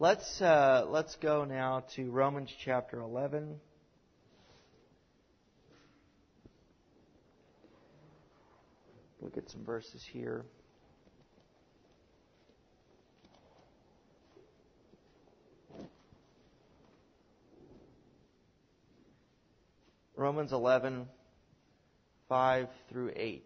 Let's go now to Romans chapter 11. Look at some verses here. Romans 11, 5 through 8.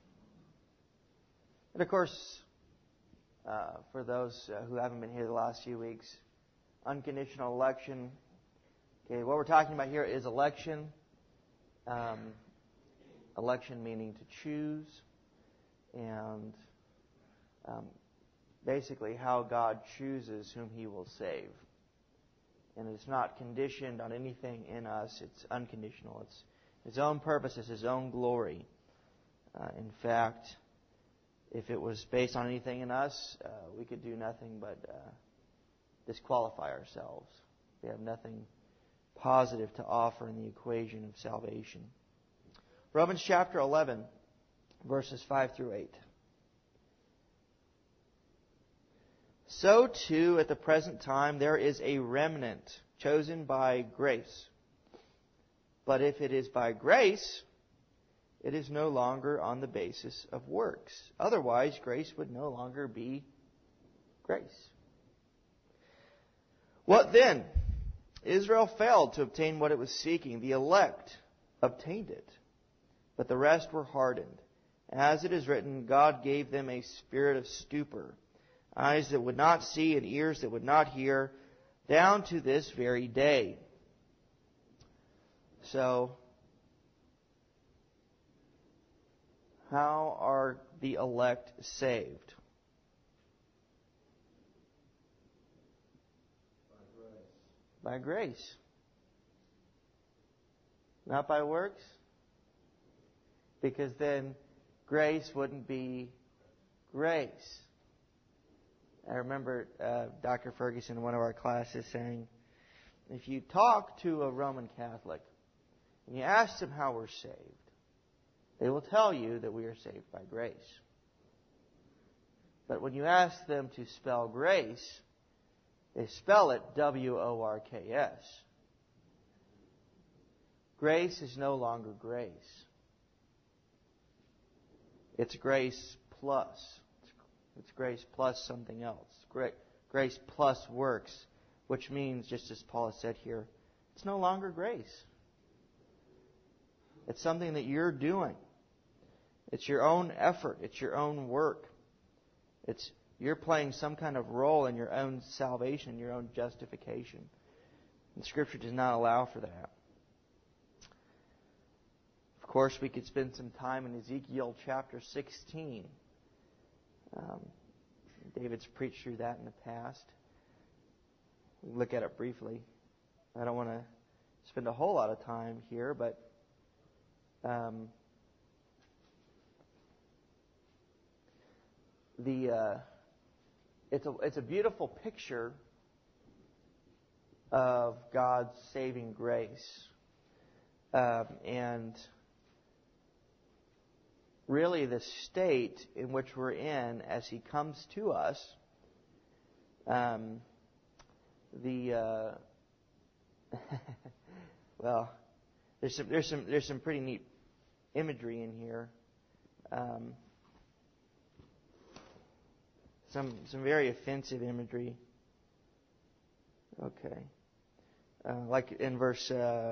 And of course, for those who haven't been here the last few weeks, unconditional election. Okay, what we're talking about here is election. Election meaning to choose. And basically how God chooses whom He will save. And it's not conditioned on anything in us. It's unconditional. It's His own purposes, His own glory. In fact, if it was based on anything in us, we could do nothing but disqualify ourselves. We have nothing positive to offer in the equation of salvation. Romans chapter 11, verses 5 through 8. So too, at the present time, there is a remnant chosen by grace. But if it is by grace, it is no longer on the basis of works. Otherwise, grace would no longer be grace. What then? Israel failed to obtain what it was seeking. The elect obtained it, but the rest were hardened. As it is written, God gave them a spirit of stupor, eyes that would not see and ears that would not hear, down to this very day. So, how are the elect saved? By grace. Not by works? Because then grace wouldn't be grace. I remember Dr. Ferguson in one of our classes saying, if you talk to a Roman Catholic and you ask them how we're saved, they will tell you that we are saved by grace. But when you ask them to spell grace, they spell it W-O-R-K-S. Grace is no longer grace. It's grace plus. It's grace plus something else. Grace plus works, which means, just as Paul has said here, it's no longer grace. It's something that you're doing. It's your own effort. It's your own work. You're playing some kind of role in your own salvation, your own justification. And Scripture does not allow for that. Of course, we could spend some time in Ezekiel chapter 16. David's preached through that in the past. We can look at it briefly. I don't want to spend a whole lot of time here, but it's a beautiful picture of God's saving grace, and really the state in which we're in as He comes to us. Well, there's some pretty neat imagery in here. Some very offensive imagery. Okay. Like in verse,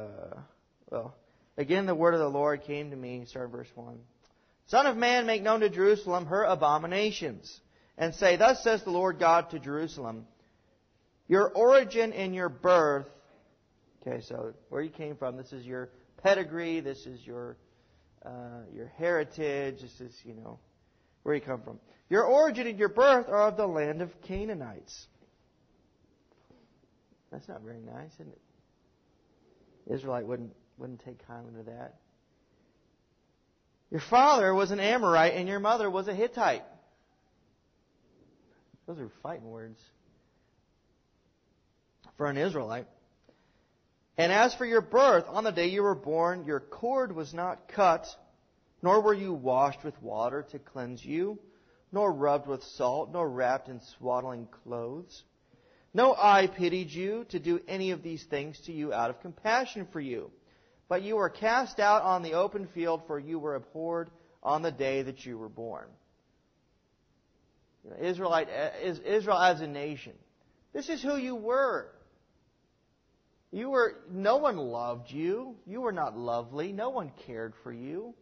again the word of the Lord came to me, start verse 1. Son of man, make known to Jerusalem her abominations, and say, thus says the Lord God to Jerusalem, your origin and your birth. Okay, so where you came from, this is your pedigree, this is your heritage, this is, where you come from. Your origin and your birth are of the land of Canaanites. That's not very nice, isn't it? The Israelite wouldn't take kindly to that. Your father was an Amorite and your mother was a Hittite. Those are fighting words for an Israelite. And as for your birth, on the day you were born, your cord was not cut, nor were you washed with water to cleanse you, nor rubbed with salt, nor wrapped in swaddling clothes. No eye pitied you to do any of these things to you out of compassion for you. But you were cast out on the open field, for you were abhorred on the day that you were born. Israel as a nation. This is who you were. No one loved you. You were not lovely. No one cared for you.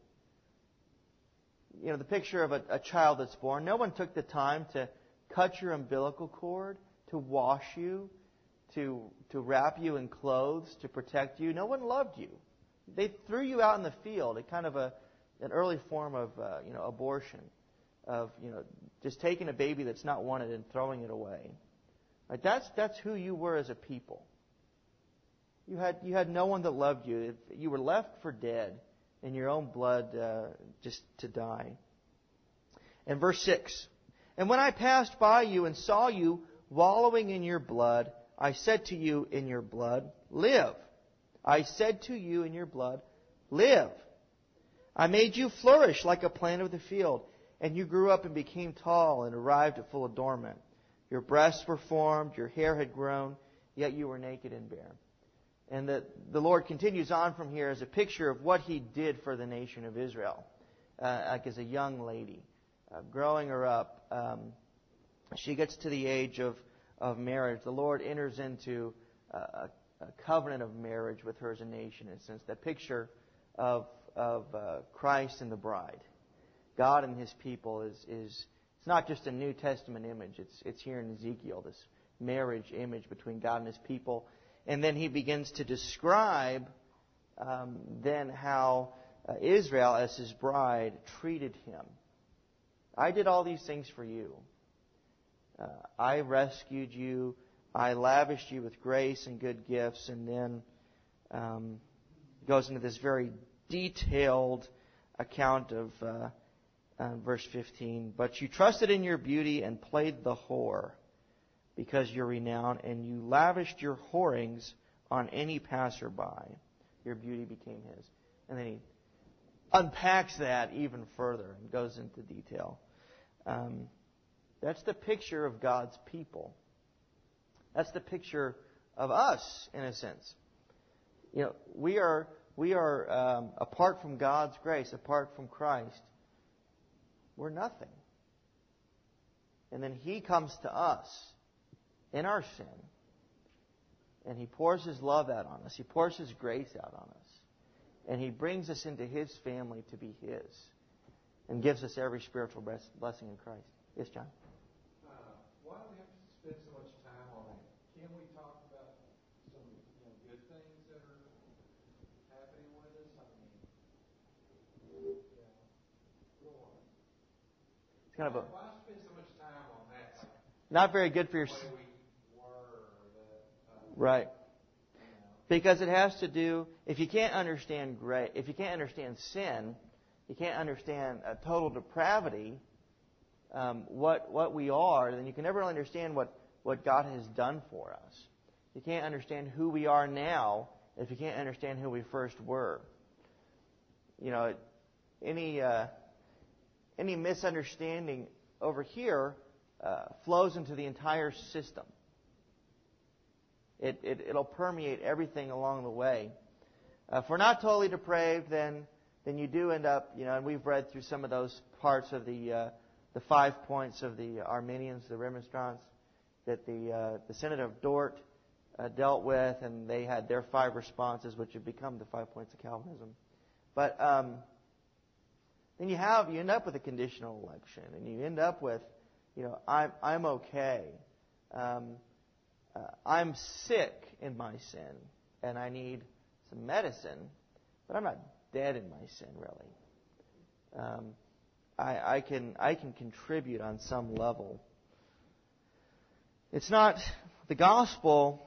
The picture of a child that's born. No one took the time to cut your umbilical cord, to wash you, to wrap you in clothes, to protect you. No one loved you. They threw you out in the field, a kind of an early form of abortion, of just taking a baby that's not wanted and throwing it away. Right? That's who you were as a people. You had no one that loved you. You were left for dead in your own blood, just to die. And verse 6, and when I passed by you and saw you wallowing in your blood, I said to you in your blood, live. I said to you in your blood, live. I made you flourish like a plant of the field, and you grew up and became tall and arrived at full adornment. Your breasts were formed, your hair had grown, yet you were naked and bare. And the Lord continues on from here as a picture of what He did for the nation of Israel, like as a young lady, growing her up. She gets to the age of marriage. The Lord enters into a covenant of marriage with her as a nation. In a sense, that picture of Christ and the bride, God and His people is it's not just a New Testament image. It's here in Ezekiel, this marriage image between God and His people. And then He begins to describe then how Israel, as His bride, treated Him. I did all these things for you. I rescued you. I lavished you with grace and good gifts. And then goes into this very detailed account of verse 15. But you trusted in your beauty and played the whore, because you're renowned, and you lavished your whorings on any passerby. Your beauty became his. And then he unpacks that even further and goes into detail. That's the picture of God's people. That's the picture of us, in a sense. We are apart from God's grace, apart from Christ, we're nothing. And then He comes to us in our sin, and He pours His love out on us. He pours His grace out on us. And He brings us into His family to be His, and gives us every spiritual blessing in Christ. Yes, John? Why do we have to spend so much time on that? Can't we talk about some good things that are happening with us? I mean, go on. It's kind of why spend so much time on that? Like, not very good for your... Right. Because it has to do, if you can't understand sin, you can't understand total depravity, what we are, then you can never really understand what God has done for us. You can't understand who we are now if you can't understand who we first were. Any misunderstanding over here flows into the entire system. It'll permeate everything along the way. If we're not totally depraved, then you do end up, and we've read through some of those parts of the 5 points of the Arminians, the Remonstrants, that the Synod of Dort dealt with, and they had their 5 responses, which have become the 5 points of Calvinism. But then you end up with a conditional election, and you end up with, I'm okay. I'm sick in my sin, and I need some medicine, but I'm not dead in my sin, really. I can contribute on some level. It's not the gospel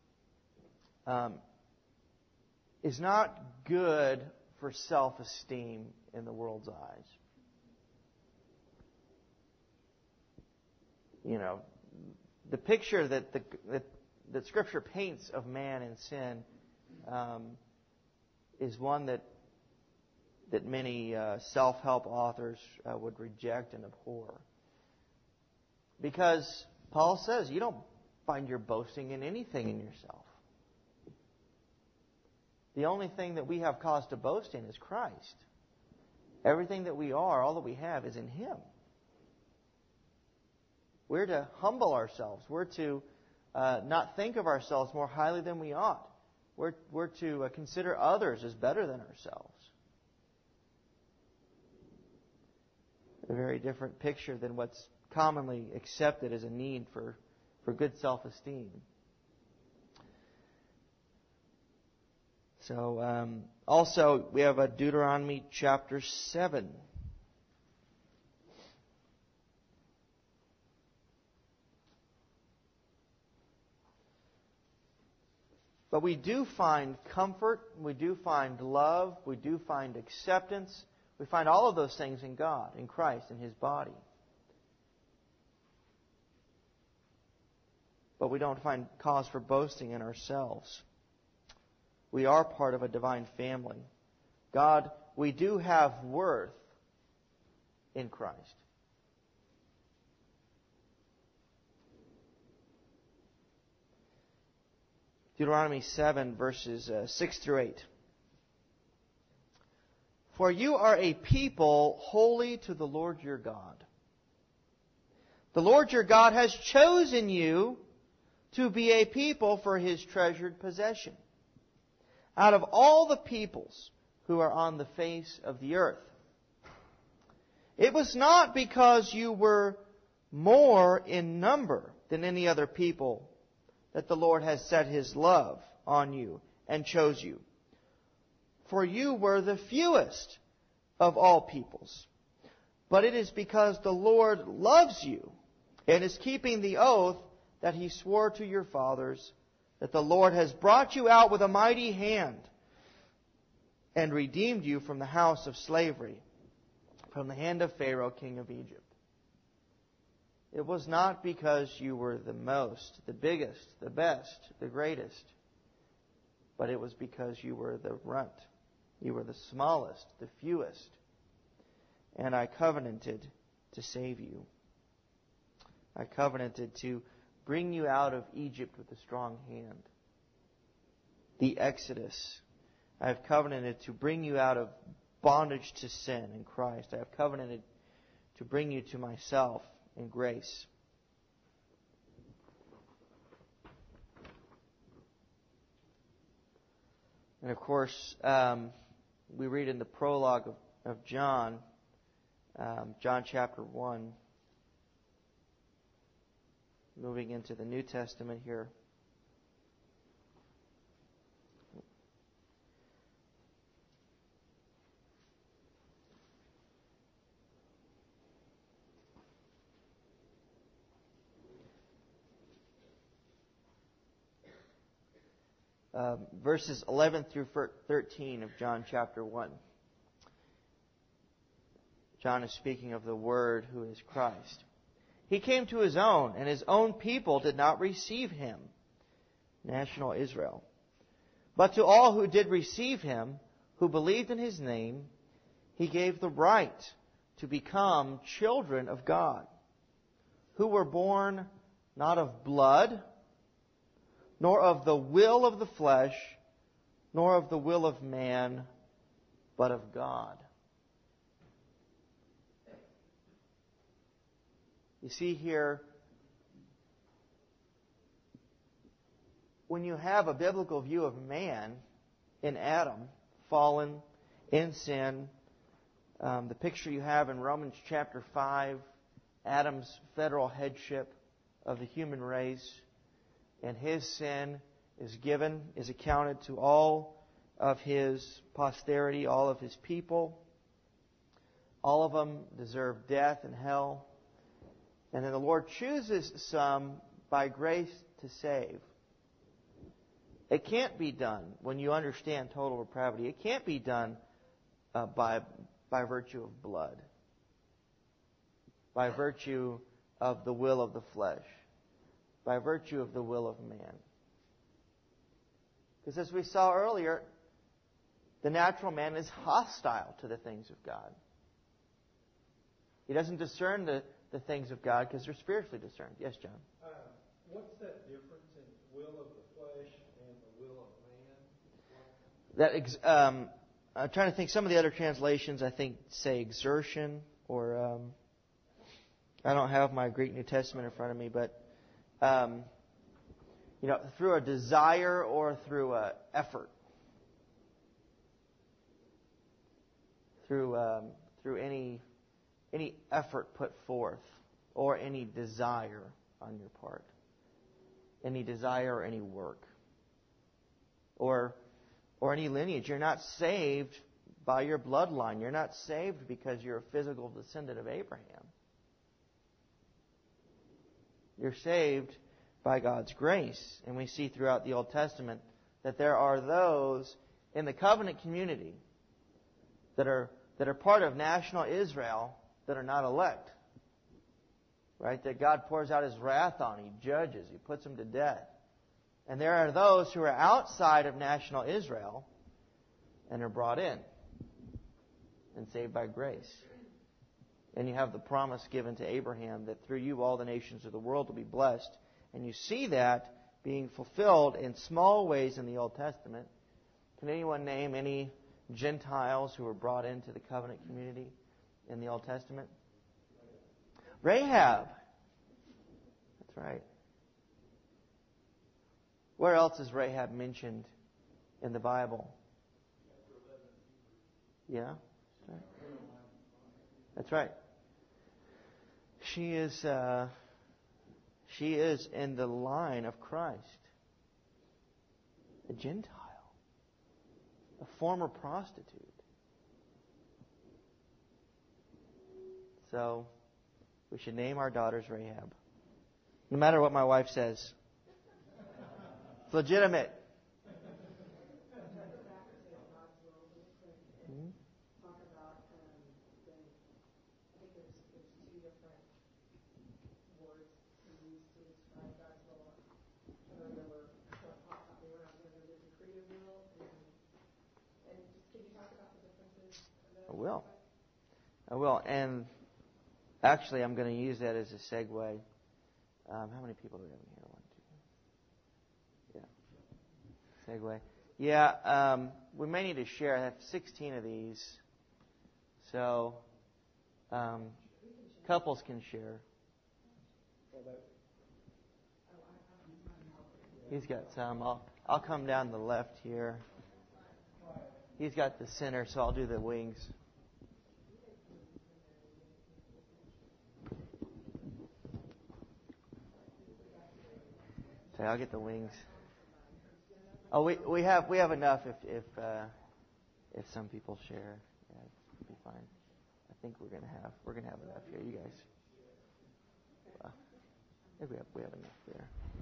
is not good for self-esteem in the world's eyes. The picture that Scripture paints of man and sin is one that many self-help authors would reject and abhor. Because Paul says you don't find your boasting in anything in yourself. The only thing that we have cause to boast in is Christ. Everything that we are, all that we have, is in Him. We're to humble ourselves. We're to not think of ourselves more highly than we ought. We're to consider others as better than ourselves. A very different picture than what's commonly accepted as a need for good self-esteem. So, also, we have Deuteronomy chapter 7. But we do find comfort, we do find love, we do find acceptance. We find all of those things in God, in Christ, in His body. But we don't find cause for boasting in ourselves. We are part of a divine family. God, we do have worth in Christ. Deuteronomy 7, verses 6 through 8. For you are a people holy to the Lord your God. The Lord your God has chosen you to be a people for His treasured possession out of all the peoples who are on the face of the earth. It was not because you were more in number than any other people that the Lord has set His love on you and chose you. For you were the fewest of all peoples. But it is because the Lord loves you and is keeping the oath that He swore to your fathers, that the Lord has brought you out with a mighty hand and redeemed you from the house of slavery, from the hand of Pharaoh, king of Egypt. It was not because you were the most, the biggest, the best, the greatest, but it was because you were the runt. You were the smallest, the fewest. And I covenanted to save you. I covenanted to bring you out of Egypt with a strong hand. The Exodus. I have covenanted to bring you out of bondage to sin in Christ. I have covenanted to bring you to myself in grace. And of course, we read in the prologue of John, John chapter 1, moving into the New Testament here. Verses 11 through 13 of John chapter 1. John is speaking of the Word who is Christ. He came to His own, and His own people did not receive Him, national Israel. But to all who did receive Him, who believed in His name, He gave the right to become children of God, who were born not of blood, nor of the will of the flesh, nor of the will of man, but of God. You see here, when you have a biblical view of man in Adam, fallen, in sin, the picture you have in Romans chapter 5, Adam's federal headship of the human race, and his sin is accounted to all of his posterity, all of his people. All of them deserve death and hell. And then the Lord chooses some by grace to save. It can't be done when you understand total depravity. It can't be done by virtue of blood, by virtue of the will of the flesh, by virtue of the will of man. Because as we saw earlier, the natural man is hostile to the things of God. He doesn't discern the things of God because they're spiritually discerned. Yes, John? what's that difference in will of the flesh and the will of man? I'm trying to think. Some of the other translations, I think, say exertion, or I don't have my Greek New Testament in front of me, but through a desire or through an effort, through any effort put forth, or any desire on your part, any desire or any work, or any lineage. You're not saved by your bloodline. You're not saved because you're a physical descendant of Abraham. You're saved by God's grace. And we see throughout the Old Testament that there are those in the covenant community that are part of national Israel that are not elect. Right? That God pours out His wrath on. He judges. He puts them to death. And there are those who are outside of national Israel and are brought in and saved by grace. And you have the promise given to Abraham that through you all the nations of the world will be blessed. And you see that being fulfilled in small ways in the Old Testament. Can anyone name any Gentiles who were brought into the covenant community in the Old Testament? Rahab. That's right. Where else is Rahab mentioned in the Bible? Yeah? That's right. She is in the line of Christ. A Gentile. A former prostitute. So, we should name our daughters Rahab. No matter what my wife says. It's legitimate. I will. And actually, I'm going to use that as a segue. How many people do we have in here? 1, 2. Yeah. Segue. Yeah. We may need to share. I have 16 of these. So, couples can share. He's got some. I'll come down the left here. He's got the center, so I'll do the wings. So I'll get the wings. Oh, we have enough if some people share. Yeah, it'll be fine. I think we're gonna have enough here. You guys. I think we have enough there.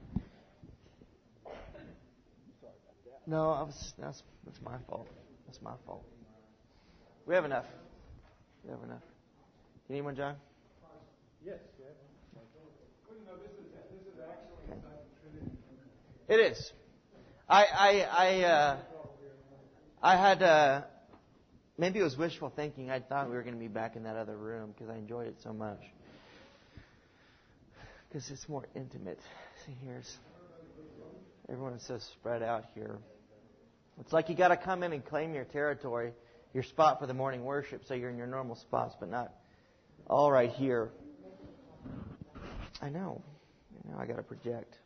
No, that's my fault. That's my fault. We have enough. You need one, John? Yes. Well, this is actually inside the Trinity. It is. I had maybe it was wishful thinking. I thought we were going to be back in that other room because I enjoyed it so much. Because it's more intimate. See, everyone is so spread out here. It's like you got to come in and claim your territory, your spot for the morning worship, so you're in your normal spots, but not all right here. I know. I got to project.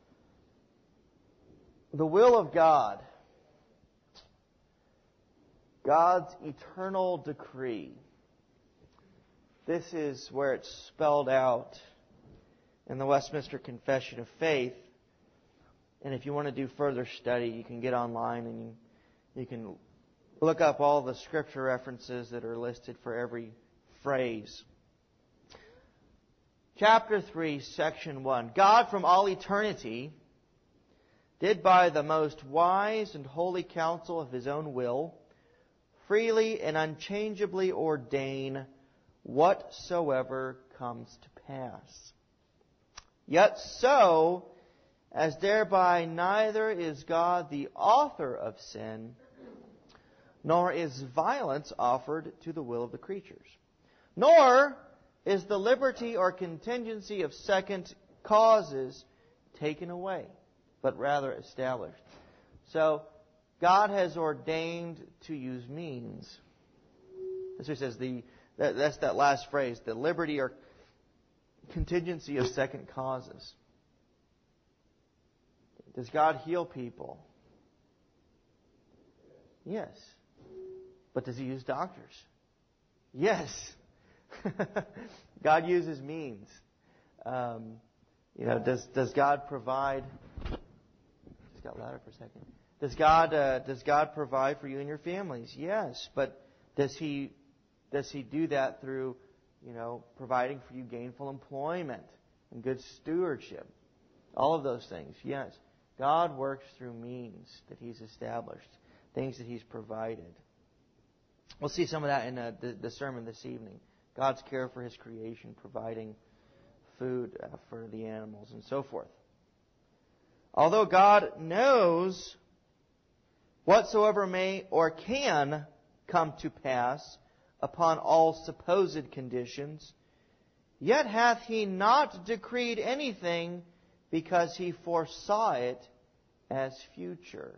The will of God. God's eternal decree. This is where it's spelled out in the Westminster Confession of Faith. And if you want to do further study, you can get online and you can look up all the scripture references that are listed for every phrase. Chapter 3, Section 1. God from all eternity did by the most wise and holy counsel of His own will freely and unchangeably ordain whatsoever comes to pass. Yet so, as thereby neither is God the author of sin, nor is violence offered to the will of the creatures, nor is the liberty or contingency of second causes taken away, but rather established. So, God has ordained to use means. That's what it says. That's that last phrase, the liberty or contingency of second causes. Does God heal people? Yes. But does He use doctors? Yes. God uses means. Does God provide? Just got louder for a second. Does God provide for you and your families? Yes. But does He do that through, providing for you gainful employment and good stewardship? All of those things. Yes. God works through means that He's established, things that He's provided. We'll see some of that in the sermon this evening. God's care for His creation, providing food for the animals and so forth. Although God knows whatsoever may or can come to pass upon all supposed conditions, yet hath He not decreed anything because He foresaw it as future.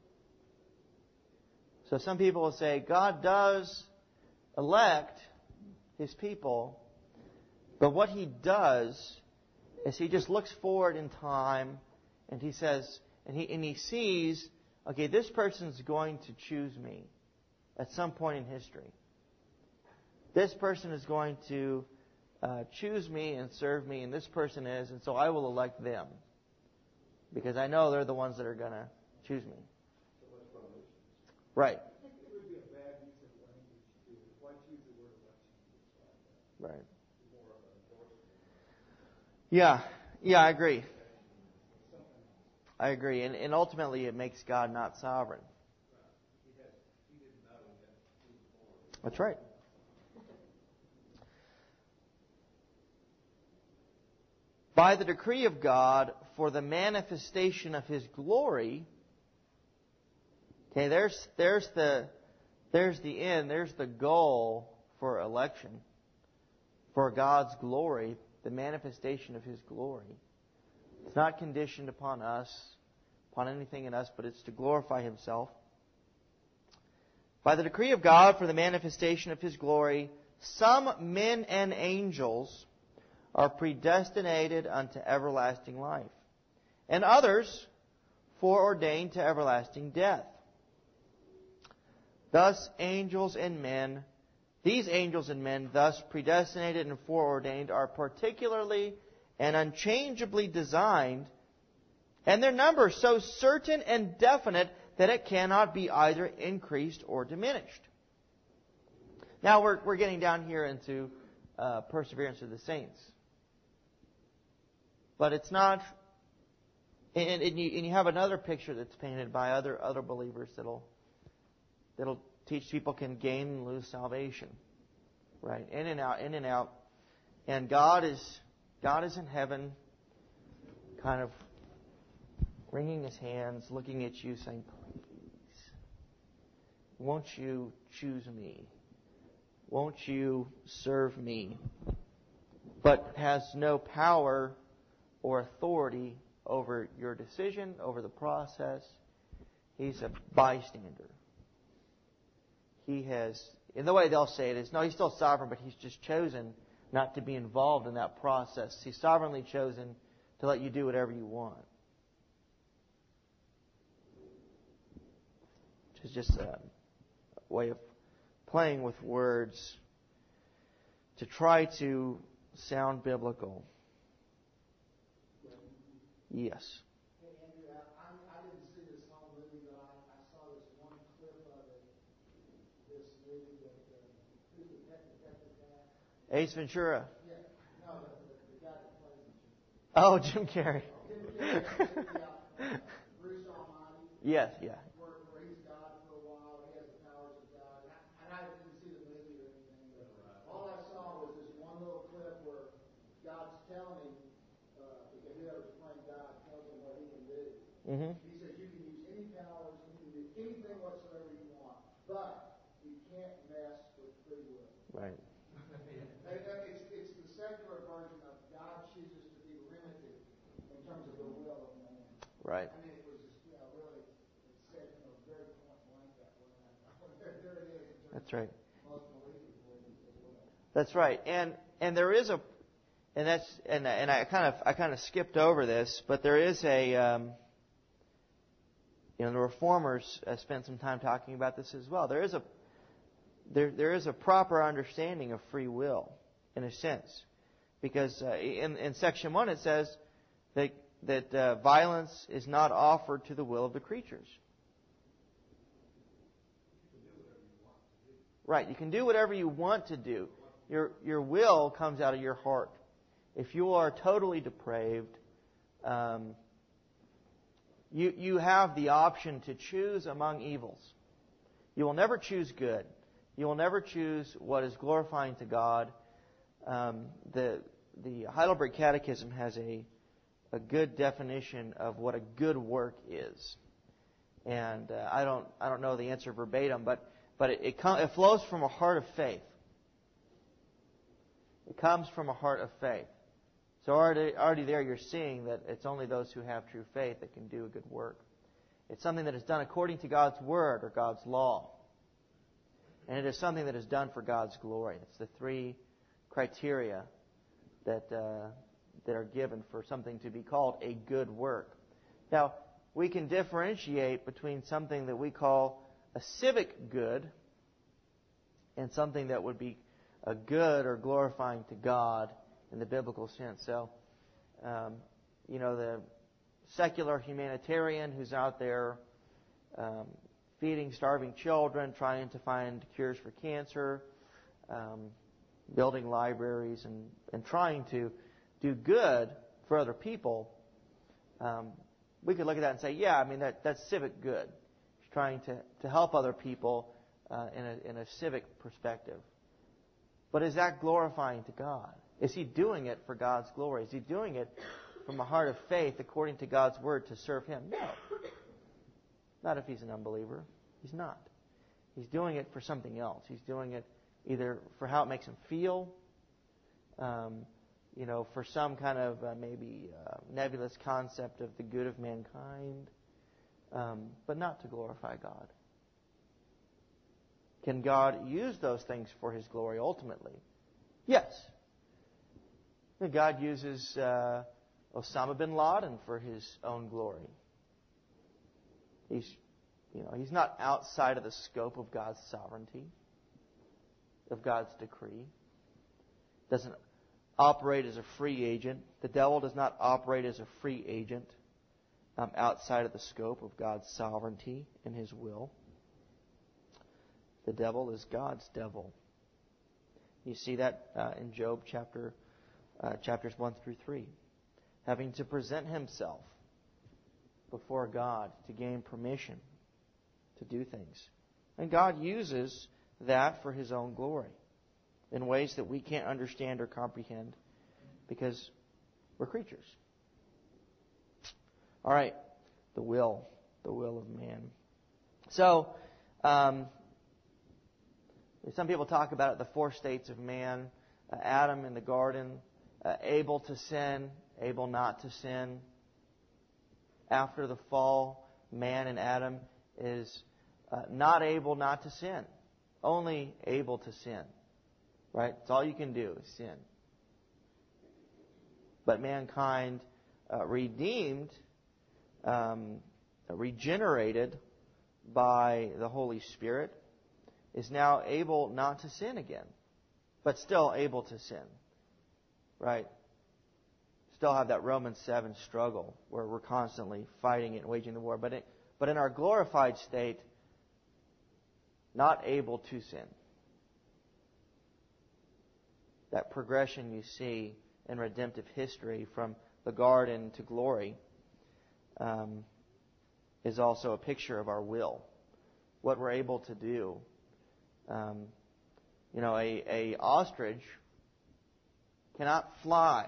So some people will say, God does elect His people, but what He does is He just looks forward in time and He says, and He sees, okay, this person's going to choose me at some point in history. This person is going to choose me and serve me, and this person is, and so I will elect them. Because I know they're the ones that are going to choose me. Right. I think it would be a bad use of language to why choose the word election. Right. Yeah, I agree. I agree. And ultimately it makes God not sovereign. That's right. By the decree of God for the manifestation of His glory. Okay, there's the end, there's the goal for election. For God's glory, the manifestation of His glory. It's not conditioned upon us, upon anything in us, but it's to glorify Himself. By the decree of God for the manifestation of His glory, some men and angels are predestinated unto everlasting life, and others foreordained to everlasting death. Thus these angels and men, thus predestinated and foreordained, are particularly and unchangeably designed, and their number so certain and definite that it cannot be either increased or diminished. Now we're getting down here into perseverance of the saints. But it's not, and you have another picture that's painted by other believers that'll teach people can gain and lose salvation, right? In and out, and God is in heaven, kind of wringing His hands, looking at you, saying, "Please, won't you choose me? Won't you serve me?" But has no power or authority over your decision, over the process. He's a bystander. He has, in the way they'll say it is, no, He's still sovereign, but He's just chosen not to be involved in that process. He's sovereignly chosen to let you do whatever you want. Which is just a way of playing with words to try to sound biblical. Yes. Hey, Andrew, I didn't see this whole movie, but I saw this one clip of it. This movie that who's the detective guy? Ace Ventura. Yeah, no, the guy that plays Ventura. Oh, Jim Carrey. Jim Carrey, Bruce Almighty. Yes, yeah. Where he's God for a while, he has the powers of God. And I didn't see the movie or anything, but all I saw was this one little clip where God's telling him, because whoever's playing God tells him what he can do. Mm-hmm. He says you can use any powers, you can do anything whatsoever you want, but you can't mess with free will. Right. It's the secular version of God chooses to be limited in terms of the will Right. I mean, it was just, really, it said, very point blank that when there it is. That's right. Most believers as well. That's right. And there is a, and that's, and I kind of skipped over this, but there is a, the Reformers spent some time talking about this as well. There is a proper understanding of free will, in a sense, because in section 1 it says that violence is not offered to the will of the creatures. Right, you can do whatever you want to do. Your will comes out of your heart. If you are totally depraved, you have the option to choose among evils. You will never choose good. You will never choose what is glorifying to God. The Heidelberg Catechism has a good definition of what a good work is, and I don't know the answer verbatim, but it flows from a heart of faith. It comes from a heart of faith. So already there you're seeing that it's only those who have true faith that can do a good work. It's something that is done according to God's Word or God's law. And it is something that is done for God's glory. It's the three criteria that are given for something to be called a good work. Now, we can differentiate between something that we call a civic good and something that would be a good or glorifying to God in the biblical sense. So, the secular humanitarian who's out there feeding starving children, trying to find cures for cancer, building libraries, and trying to do good for other people, we could look at that and say, yeah, I mean, that's civic good. He's trying to help other people in a civic perspective. But is that glorifying to God? Is he doing it for God's glory? Is he doing it from a heart of faith according to God's Word to serve Him? No. Not if he's an unbeliever. He's not. He's doing it for something else. He's doing it either for how it makes him feel, for some kind of maybe nebulous concept of the good of mankind, but not to glorify God. Can God use those things for His glory ultimately? Yes. God uses Osama bin Laden for His own glory. He's not outside of the scope of God's sovereignty, of God's decree. Doesn't operate as a free agent. The devil does not operate as a free agent outside of the scope of God's sovereignty and His will. The devil is God's devil. You see that in Job chapters 1 through 3. Having to present himself before God to gain permission to do things. And God uses that for His own glory in ways that we can't understand or comprehend because we're creatures. All right, the will of man. So, some people talk about it, the four states of man. Adam in the garden, able to sin, able not to sin. After the fall, man and Adam is not able not to sin. Only able to sin. Right? It's all you can do is sin. But mankind redeemed, regenerated by the Holy Spirit, is now able not to sin again. But still able to sin. Right? Still have that Romans 7 struggle where we're constantly fighting it and waging the war. But in our glorified state, not able to sin. That progression you see in redemptive history from the garden to glory is also a picture of our will. What we're able to do. A ostrich cannot fly.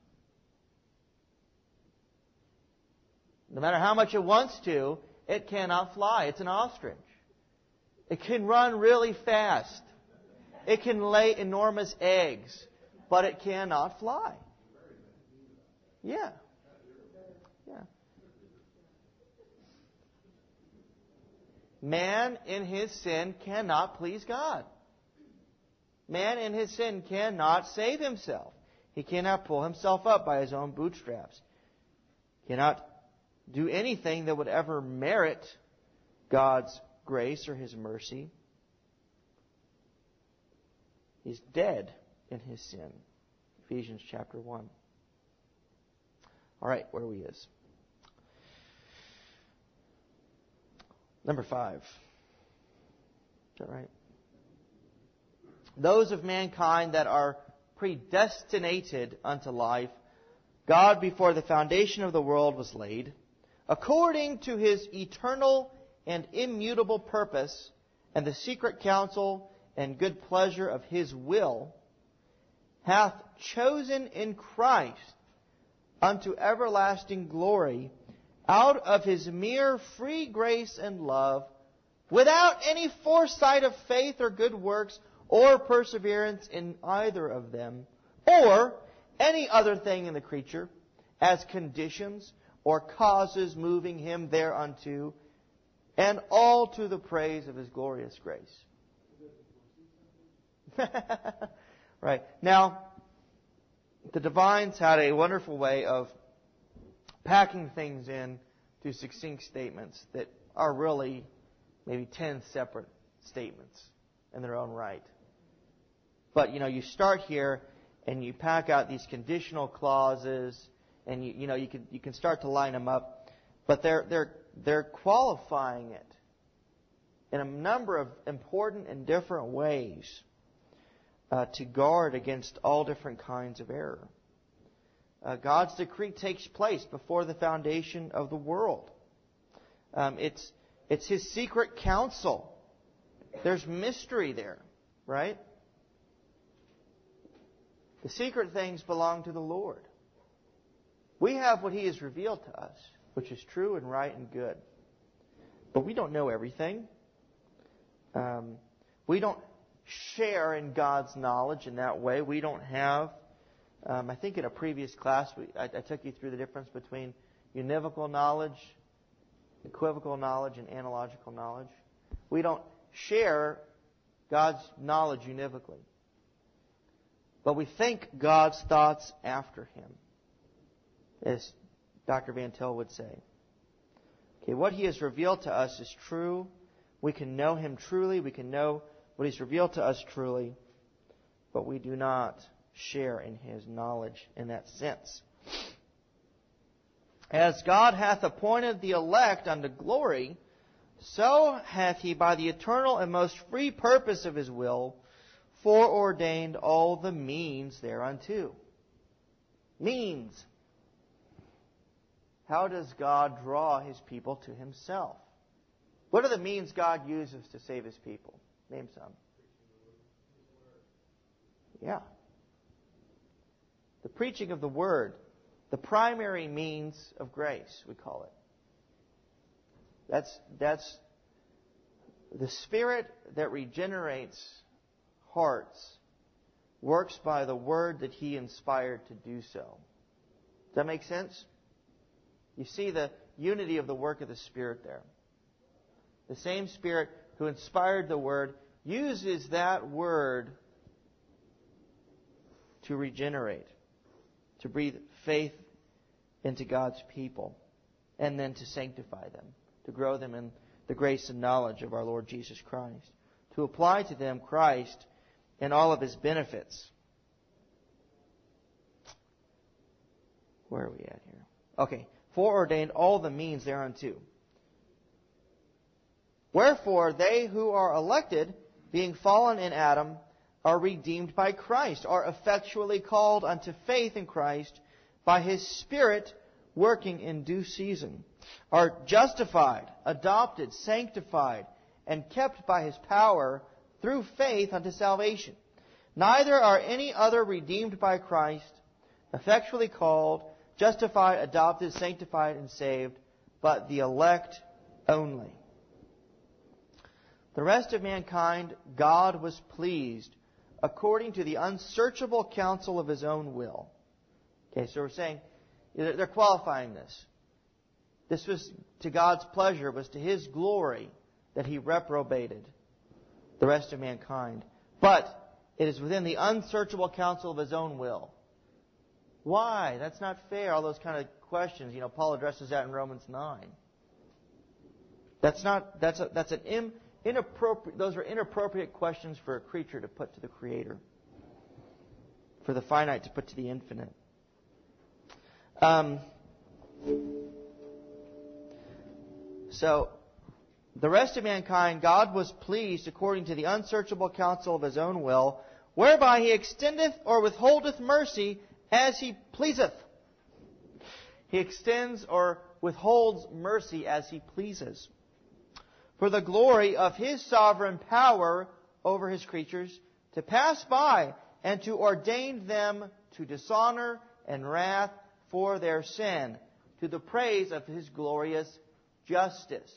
No matter how much it wants to, it cannot fly. It's an ostrich. It can run really fast. It can lay enormous eggs, but it cannot fly. Yeah. man in his sin cannot please God. Man in his sin cannot save himself. He cannot pull himself up by his own bootstraps. He cannot do anything that would ever merit God's grace or His mercy. He's dead in his sin. Ephesians chapter 1. All right, where are we is? Number 5. Is that right? Those of mankind that are predestinated unto life, God before the foundation of the world was laid, according to His eternal and immutable purpose, and the secret counsel and good pleasure of His will, hath chosen in Christ unto everlasting glory, out of His mere free grace and love, without any foresight of faith or good works, or perseverance in either of them, or any other thing in the creature, as conditions or causes moving Him thereunto, and all to the praise of His glorious grace. Right. Now, the divines had a wonderful way of packing things in to succinct statements that are really maybe 10 separate statements in their own right. But, you start here and you pack out these conditional clauses, and you can start to line them up, but they're qualifying it in a number of important and different ways to guard against all different kinds of error. God's decree takes place before the foundation of the world. It's His secret counsel. There's mystery there, right? The secret things belong to the Lord. We have what He has revealed to us, which is true and right and good. But we don't know everything. We don't share in God's knowledge in that way. We don't have, I think in a previous class, I took you through the difference between univocal knowledge, equivocal knowledge, and analogical knowledge. We don't share God's knowledge univocally. But we think God's thoughts after Him, as Dr. Van Til would say. Okay, what He has revealed to us is true. We can know Him truly. We can know what He's revealed to us truly. But we do not share in His knowledge in that sense. As God hath appointed the elect unto glory, so hath He by the eternal and most free purpose of His will foreordained all the means thereunto. Means. How does God draw His people to Himself? What are the means God uses to save His people? Name some. Yeah. The preaching of the Word. The primary means of grace, we call it. That's the Spirit that regenerates hearts works by the Word that He inspired to do so. Does that make sense? You see the unity of the work of the Spirit there. The same Spirit who inspired the Word uses that Word to regenerate, to breathe faith into God's people, and then to sanctify them, to grow them in the grace and knowledge of our Lord Jesus Christ, to apply to them Christ and all of His benefits. Where are we at here? Okay. Foreordained all the means thereunto. Wherefore they who are elected, being fallen in Adam, are redeemed by Christ, are effectually called unto faith in Christ by His Spirit working in due season, are justified, adopted, sanctified, and kept by His power through faith unto salvation. Neither are any other redeemed by Christ, effectually called, justified, adopted, sanctified, and saved, but the elect only. The rest of mankind, God was pleased according to the unsearchable counsel of His own will. Okay, so we're saying, they're qualifying this. This was to God's pleasure, it was to His glory that He reprobated the rest of mankind. But it is within the unsearchable counsel of His own will. Why? That's not fair. All those kind of questions. Paul addresses that in Romans 9. That's an inappropriate. Those are inappropriate questions for a creature to put to the Creator. For the finite to put to the infinite. So, the rest of mankind, God was pleased according to the unsearchable counsel of His own will, whereby He extendeth or withholdeth mercy as He pleaseth. He extends or withholds mercy as He pleases. For the glory of His sovereign power over His creatures, to pass by and to ordain them to dishonor and wrath for their sin, to the praise of His glorious justice.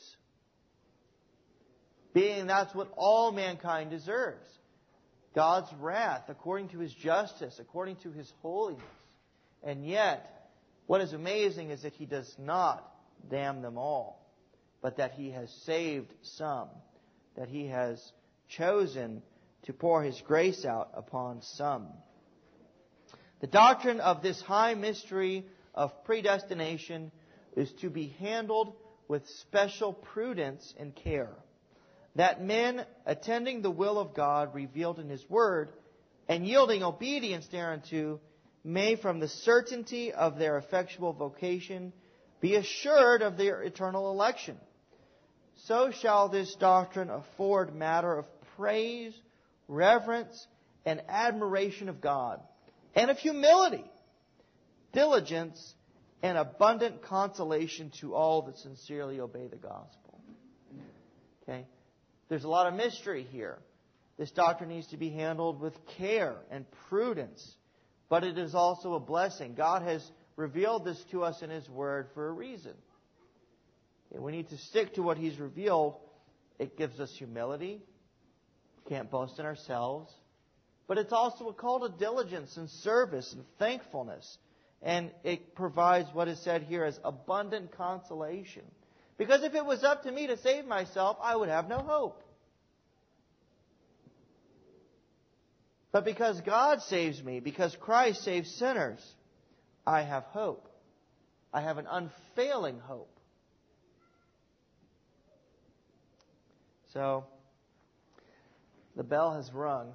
Being that's what all mankind deserves. God's wrath according to His justice, according to His holiness. And yet, what is amazing is that He does not damn them all, but that He has saved some, that He has chosen to pour His grace out upon some. The doctrine of this high mystery of predestination is to be handled with special prudence and care, that men, attending the will of God revealed in His Word, and yielding obedience thereunto, may from the certainty of their effectual vocation be assured of their eternal election. So shall this doctrine afford matter of praise, reverence, and admiration of God, and of humility, diligence, and abundant consolation to all that sincerely obey the gospel. Okay? There's a lot of mystery here. This doctrine needs to be handled with care and prudence, but it is also a blessing. God has revealed this to us in His Word for a reason. Okay, we need to stick to what He's revealed. It gives us humility. We can't boast in ourselves. But it's also a call to diligence and service and thankfulness. And it provides what is said here as abundant consolation. Because if it was up to me to save myself, I would have no hope. But because God saves me, because Christ saves sinners, I have hope. I have an unfailing hope. So, the bell has rung.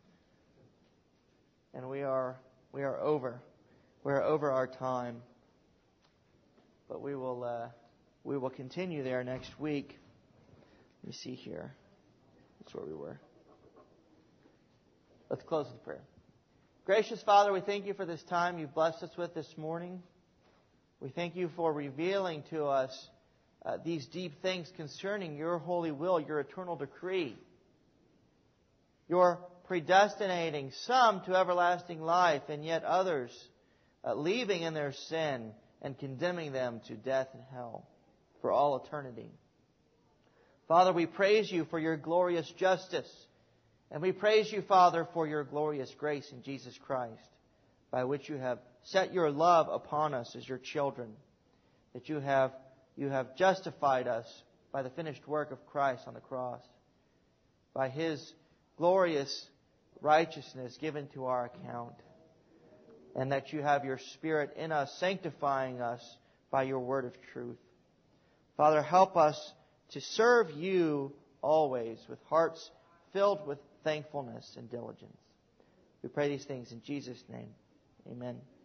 And we are over. We're over our time. But we will continue there next week. Let me see here. That's where we were. Let's close with prayer. Gracious Father, we thank You for this time You've blessed us with this morning. We thank You for revealing to us these deep things concerning Your holy will, Your eternal decree. Your predestinating some to everlasting life, and yet others leaving in their sin and condemning them to death and hell for all eternity. Father, we praise You for Your glorious justice. And we praise You, Father, for Your glorious grace in Jesus Christ, by which You have set Your love upon us as Your children, that You have justified us by the finished work of Christ on the cross, by His glorious righteousness given to our account, and that You have Your Spirit in us, sanctifying us by Your word of truth. Father, help us to serve You always with hearts filled with thankfulness and diligence. We pray these things in Jesus' name. Amen.